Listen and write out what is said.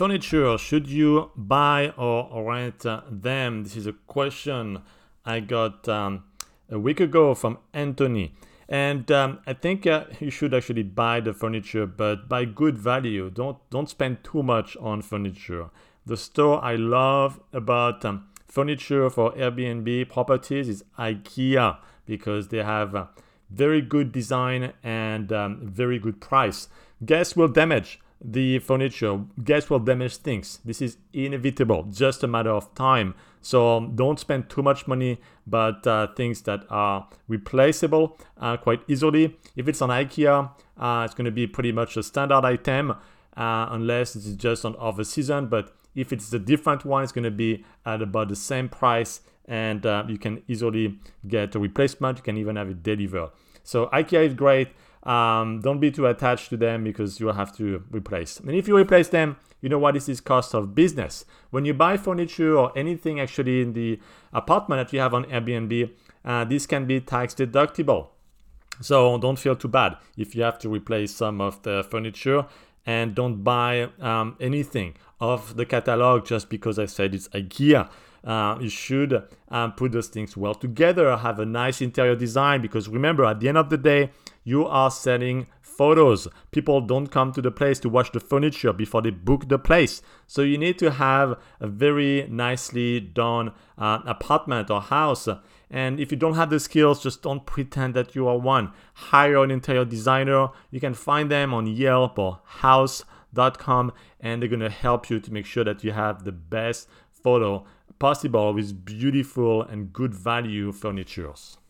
Furniture, should you buy or rent them? This is a question I got a week ago from Anthony. And I think you should actually buy the furniture, but buy good value. Don't spend too much on furniture. The store I love about furniture for Airbnb properties is IKEA, because they have very good design and very good price. Guests will damage the furniture. Guests will damage things. This is inevitable, just a matter of time. So don't spend too much money, but things that are replaceable quite easily. If it's on IKEA, it's going to be pretty much a standard item, unless it's just on off season. But if it's a different one, it's going to be at about the same price, and you can easily get a replacement. You can even have it delivered. So IKEA is great. Don't be too attached to them, because you will have to replace. And if you replace them, you know what? This is cost of business. When you buy furniture or anything actually in the apartment that you have on Airbnb, this can be tax deductible. So don't feel too bad if you have to replace some of the furniture, and don't buy anything off the catalog just because I said it's IKEA. You should put those things well together, have a nice interior design, because remember, at the end of the day, you are selling photos. People don't come to the place to watch the furniture before they book the place. So you need to have a very nicely done apartment or house. And if you don't have the skills, just don't pretend that you are one. Hire an interior designer. You can find them on Yelp or house.com, and they're going to help you to make sure that you have the best photo possible with beautiful and good value furnitures.